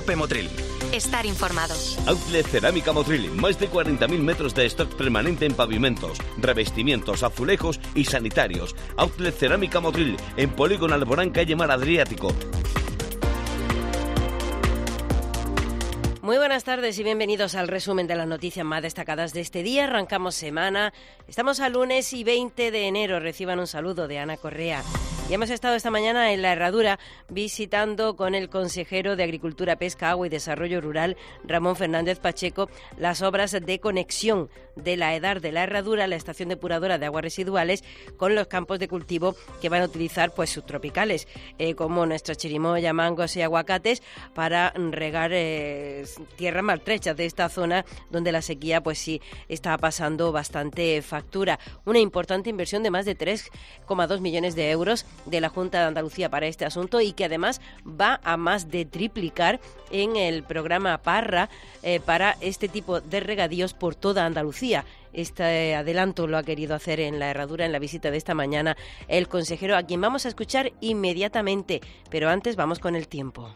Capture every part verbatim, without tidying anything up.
Cope Motril. Estar informado. Outlet Cerámica Motril, más de cuarenta mil metros de stock permanente en pavimentos, revestimientos, azulejos y sanitarios. Outlet Cerámica Motril, en Polígono Alborán, calle Mar Adriático. Muy buenas tardes y bienvenidos al resumen de las noticias más destacadas de este día. Arrancamos semana, estamos a lunes y veinte de enero. Reciban un saludo de Ana Correa. Y hemos estado esta mañana en La Herradura visitando con el consejero de Agricultura, Pesca, Agua y Desarrollo Rural, Ramón Fernández Pacheco, las obras de conexión de la EDAR de La Herradura, la estación depuradora de aguas residuales, con los campos de cultivo que van a utilizar pues subtropicales, eh, como nuestra chirimoya, mangos y aguacates, para regar eh, tierras maltrechas de esta zona donde la sequía pues sí está pasando bastante factura. Una importante inversión de más de tres coma dos millones de euros de la Junta de Andalucía para este asunto, y que además va a más de triplicar en el programa Parra eh, para este tipo de regadíos por toda Andalucía. Este adelanto lo ha querido hacer en La Herradura en la visita de esta mañana el consejero, a quien vamos a escuchar inmediatamente, pero antes vamos con el tiempo.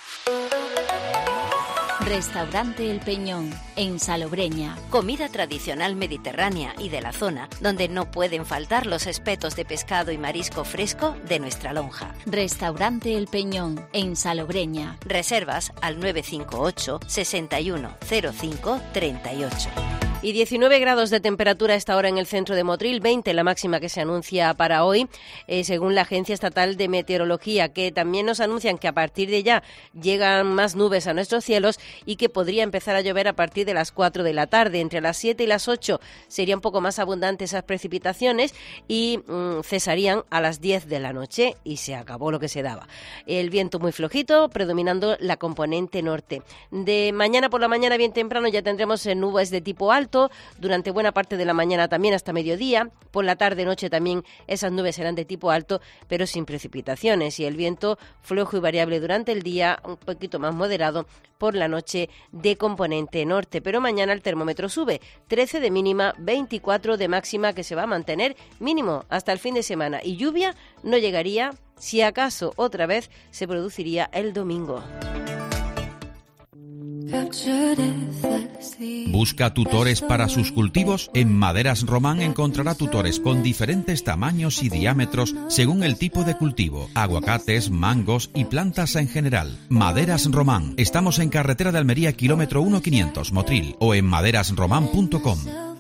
Restaurante El Peñón, en Salobreña. Comida tradicional mediterránea y de la zona, donde no pueden faltar los espetos de pescado y marisco fresco de nuestra lonja. Restaurante El Peñón, en Salobreña. Reservas al nueve cinco ocho, sesenta y uno, cero cinco, treinta y ocho. Y diecinueve grados de temperatura a esta hora en el centro de Motril, veinte la máxima que se anuncia para hoy, eh, según la Agencia Estatal de Meteorología, que también nos anuncian que a partir de ya llegan más nubes a nuestros cielos y que podría empezar a llover a partir de las cuatro de la tarde. Entre las siete y las ocho serían un poco más abundantes esas precipitaciones y mmm, cesarían a las diez de la noche, y se acabó lo que se daba. El viento muy flojito, predominando la componente norte. De mañana por la mañana bien temprano ya tendremos eh, nubes de tipo alto. Durante buena parte de la mañana también hasta mediodía. Por la tarde-noche también esas nubes serán de tipo alto, pero sin precipitaciones. Y el viento flojo y variable durante el día, un poquito más moderado por la noche, de componente norte. Pero mañana el termómetro sube, trece de mínima, veinticuatro de máxima, que se va a mantener mínimo hasta el fin de semana. Y lluvia no llegaría, si acaso otra vez se produciría el domingo. ¿Busca tutores para sus cultivos? En Maderas Román encontrará tutores con diferentes tamaños y diámetros según el tipo de cultivo, aguacates, mangos y plantas en general. Maderas Román. Estamos en carretera de Almería, kilómetro uno quinientos, Motril, o en maderas román punto com.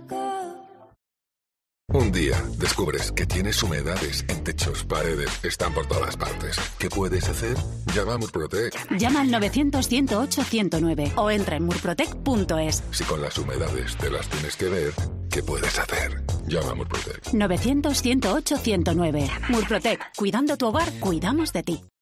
Un día descubres que tienes humedades en techos, paredes, están por todas partes. ¿Qué puedes hacer? Llama a Murprotec. Llama al novecientos, ciento ocho, ciento nueve o entra en murprotec punto es. Si con las humedades te las tienes que ver, ¿qué puedes hacer? Llama a Murprotec. novecientos, ciento ocho, ciento nueve. Murprotec. Cuidando tu hogar, cuidamos de ti.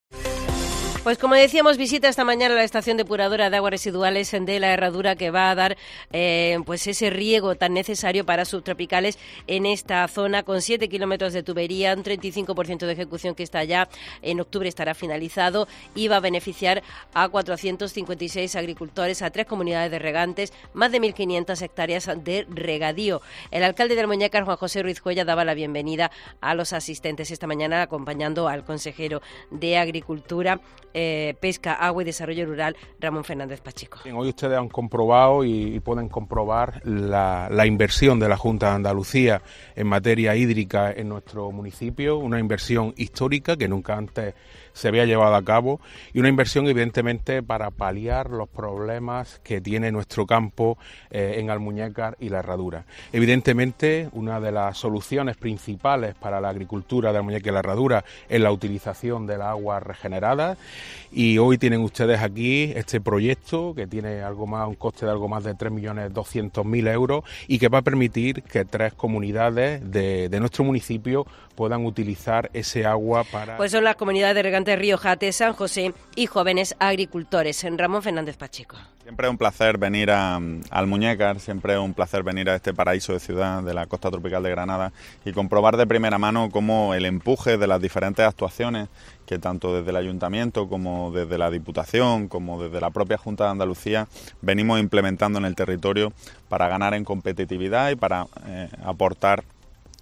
Pues como decíamos, visita esta mañana a la estación depuradora de aguas residuales de La Herradura, que va a dar eh, pues ese riego tan necesario para subtropicales en esta zona, con siete kilómetros de tubería, un treinta y cinco por ciento de ejecución que está ya, en octubre estará finalizado, y va a beneficiar a cuatrocientos cincuenta y seis agricultores, a tres comunidades de regantes, más de mil quinientas hectáreas de regadío. El alcalde de Almuñécar, Juan José Ruiz Joya, daba la bienvenida a los asistentes esta mañana, acompañando al consejero de Agricultura, Eh, Pesca, Agua y Desarrollo Rural, Ramón Fernández Pacheco. Hoy ustedes han comprobado y, y pueden comprobar la, la inversión de la Junta de Andalucía en materia hídrica en nuestro municipio, una inversión histórica que nunca antes se había llevado a cabo, y una inversión evidentemente para paliar los problemas que tiene nuestro campo eh, en Almuñécar y La Herradura. Evidentemente, una de las soluciones principales para la agricultura de Almuñécar y La Herradura es la utilización de las aguas regeneradas, y hoy tienen ustedes aquí este proyecto que tiene algo más, un coste de algo más de tres millones doscientos mil euros, y que va a permitir que tres comunidades de, de nuestro municipio puedan utilizar ese agua para... Pues son las comunidades de regantes Río Jate, San José y jóvenes agricultores. Ramón Fernández Pacheco. Siempre es un placer venir a, a Almuñécar, siempre es un placer venir a este paraíso de ciudad de la costa tropical de Granada y comprobar de primera mano cómo el empuje de las diferentes actuaciones que tanto desde el Ayuntamiento como desde la Diputación como desde la propia Junta de Andalucía venimos implementando en el territorio para ganar en competitividad y para eh, aportar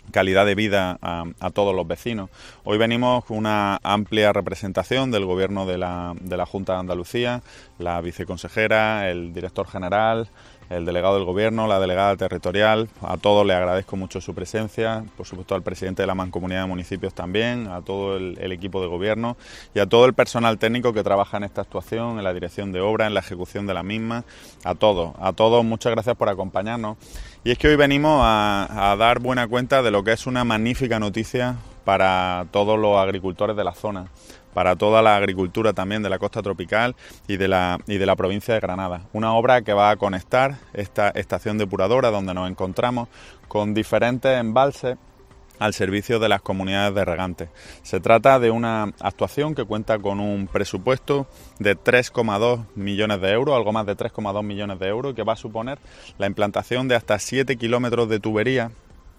calidad de vida a, a todos los vecinos. Hoy venimos con una amplia representación del Gobierno de la, de la Junta de Andalucía, la viceconsejera, el director general, el delegado del Gobierno, la delegada territorial. A todos les agradezco mucho su presencia, por supuesto al presidente de la Mancomunidad de Municipios también, a todo el, el equipo de Gobierno y a todo el personal técnico que trabaja en esta actuación, en la dirección de obra, en la ejecución de la misma. A todos, a todos muchas gracias por acompañarnos. Y es que hoy venimos a, a dar buena cuenta de lo que es una magnífica noticia para todos los agricultores de la zona, para toda la agricultura también de la costa tropical y de la, y de la provincia de Granada. Una obra que va a conectar esta estación depuradora donde nos encontramos con diferentes embalses al servicio de las comunidades de regantes. Se trata de una actuación que cuenta con un presupuesto de tres coma dos millones de euros, algo más de tres coma dos millones de euros, que va a suponer la implantación de hasta siete kilómetros de tubería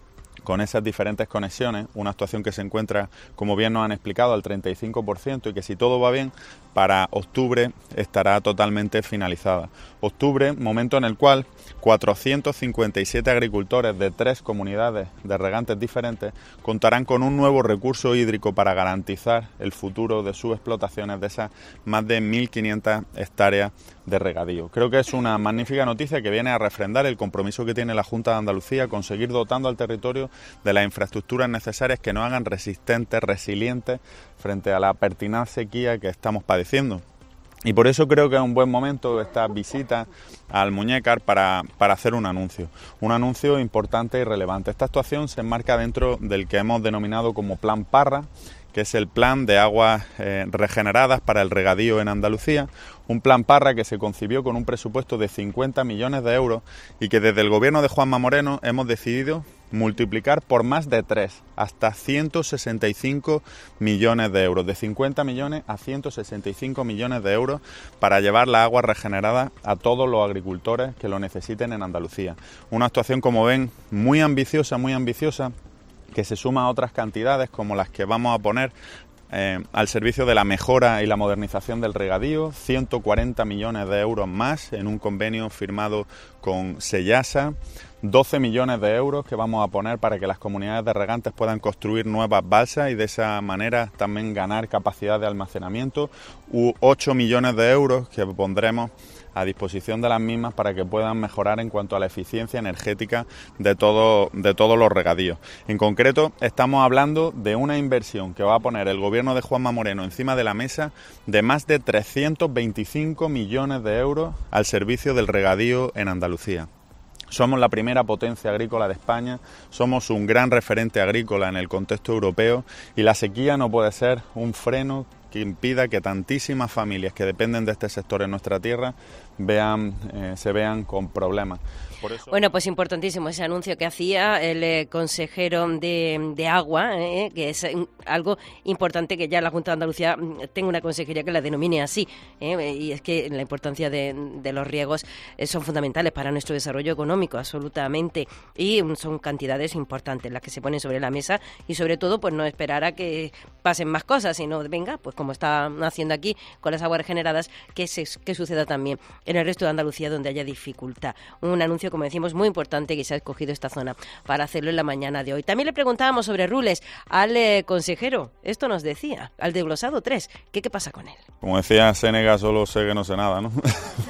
con esas diferentes conexiones, una actuación que se encuentra, como bien nos han explicado, al treinta y cinco por ciento y que si todo va bien, para octubre estará totalmente finalizada. Octubre, momento en el cual cuatrocientos cincuenta y siete agricultores de tres comunidades de regantes diferentes contarán con un nuevo recurso hídrico para garantizar el futuro de sus explotaciones de esas más de mil quinientas hectáreas de regadío. Creo que es una magnífica noticia que viene a refrendar el compromiso que tiene la Junta de Andalucía con seguir dotando al territorio de las infraestructuras necesarias que nos hagan resistentes, resilientes frente a la pertinaz sequía que estamos padeciendo. Y por eso creo que es un buen momento esta visita al Muñécar para, para hacer un anuncio, un anuncio importante y relevante. Esta actuación se enmarca dentro del que hemos denominado como Plan Parra, que es el plan de aguas eh, regeneradas para el regadío en Andalucía, un plan Parra que se concibió con un presupuesto de cincuenta millones de euros y que desde el gobierno de Juanma Moreno hemos decidido multiplicar por más de tres, hasta ciento sesenta y cinco millones de euros, de cincuenta millones a ciento sesenta y cinco millones de euros para llevar la agua regenerada a todos los agricultores que lo necesiten en Andalucía. Una actuación, como ven, muy ambiciosa, muy ambiciosa, que se suma a otras cantidades como las que vamos a poner eh, al servicio de la mejora y la modernización del regadío, ciento cuarenta millones de euros más en un convenio firmado con Sellasa, doce millones de euros que vamos a poner para que las comunidades de regantes puedan construir nuevas balsas y de esa manera también ganar capacidad de almacenamiento, u ocho millones de euros que pondremos a disposición de las mismas para que puedan mejorar en cuanto a la eficiencia energética de, todo, de todos los regadíos. En concreto, estamos hablando de una inversión que va a poner el gobierno de Juanma Moreno encima de la mesa de más de trescientos veinticinco millones de euros al servicio del regadío en Andalucía. Somos la primera potencia agrícola de España, somos un gran referente agrícola en el contexto europeo y la sequía no puede ser un freno que impida que tantísimas familias que dependen de este sector en nuestra tierra vean, eh, se vean con problemas. Por eso... Bueno, pues importantísimo ese anuncio que hacía el eh, consejero de, de Agua, eh, que es algo importante que ya la Junta de Andalucía tenga una consejería que la denomine así, eh, y es que la importancia de, de los riegos eh, son fundamentales para nuestro desarrollo económico, absolutamente, y son cantidades importantes las que se ponen sobre la mesa y sobre todo pues no esperar a que pasen más cosas, sino venga, pues como está haciendo aquí con las aguas regeneradas, que, se, que suceda también en el resto de Andalucía donde haya dificultad. Un anuncio, como decimos, muy importante que se ha escogido esta zona para hacerlo en la mañana de hoy. También le preguntábamos sobre Rules al eh, consejero. Esto nos decía, al desglosado tres. ¿Qué, qué pasa con él? Como decía Séneca, solo sé que no sé nada, ¿no?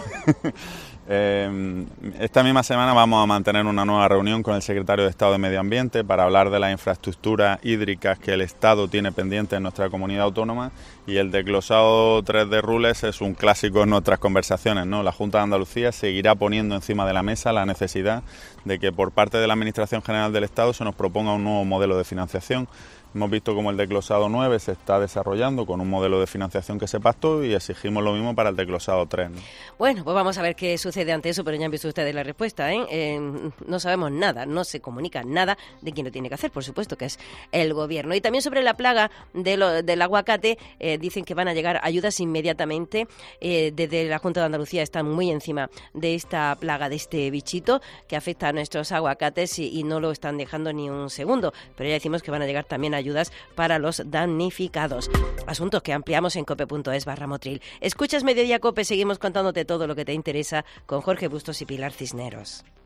Eh, esta misma semana vamos a mantener una nueva reunión con el secretario de Estado de Medio Ambiente para hablar de las infraestructuras hídricas que el Estado tiene pendientes en nuestra comunidad autónoma, y el desglosado tres de Rules es un clásico en nuestras conversaciones, ¿no? La Junta de Andalucía seguirá poniendo encima de la mesa la necesidad de que por parte de la Administración General del Estado se nos proponga un nuevo modelo de financiación. Hemos visto cómo el desglosado nueve se está desarrollando con un modelo de financiación que se pactó y exigimos lo mismo para el desglosado tres, ¿no? Bueno, pues vamos a ver qué sucede ante eso, pero ya han visto ustedes la respuesta, ¿eh? Eh, no sabemos nada, no se comunica nada de quién lo tiene que hacer, por supuesto, que es el Gobierno. Y también sobre la plaga de lo, del aguacate, eh, dicen que van a llegar ayudas inmediatamente. Eh, desde la Junta de Andalucía están muy encima de esta plaga, de este bichito que afecta a nuestros aguacates y, y no lo están dejando ni un segundo. Pero ya decimos que van a llegar también ayudas para los damnificados. Asuntos que ampliamos en cope punto es barra Motril. Escuchas Mediodía Cope, seguimos contándote todo lo que te interesa con Jorge Bustos y Pilar Cisneros.